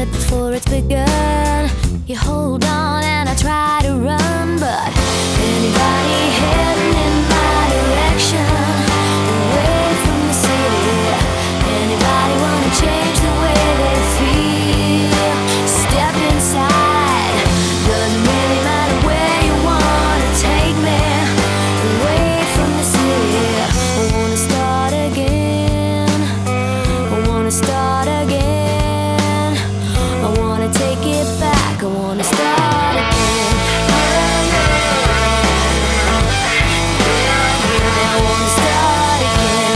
it before it's begun. You hold on and I try to run, but anybody heading in my direction, away from the city? Anybody wanna change the way they feel? Step inside, doesn't really matter where you wanna take me, away from the city. I wanna start again, I wanna start again, I wanna take it back, I wanna start again. I wanna start again.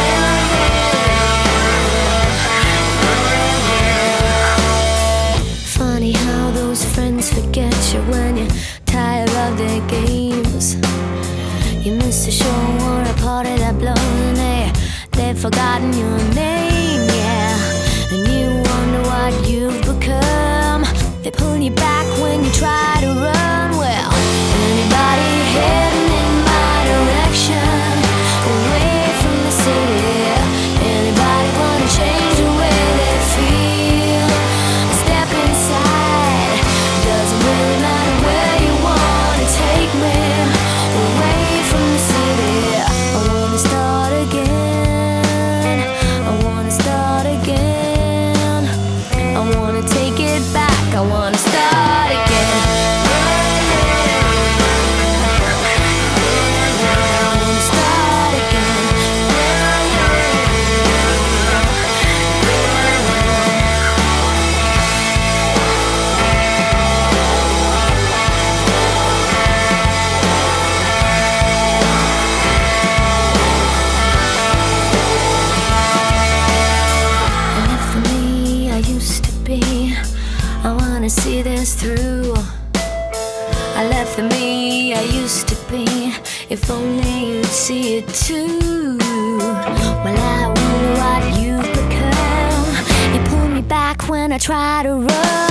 Funny how those friends forget you when you're tired of their games. You miss a show or a party that blows and they've forgotten your name, yeah. And you wonder what you've become. They pull you back when you try to run. Well, anybody heading in my direction, away from the city? Anybody wanna change the way they feel? Step inside, doesn't really matter where you wanna take me, away from the city. I wanna start again, I wanna start again, I wanna take it back, I wanna start again. I wanna start again. And if for me I used to be, I wanna see this through. I left the me I used to be, if only you'd see it too. Well, I wonder what you've become. You pull me back when I try to run.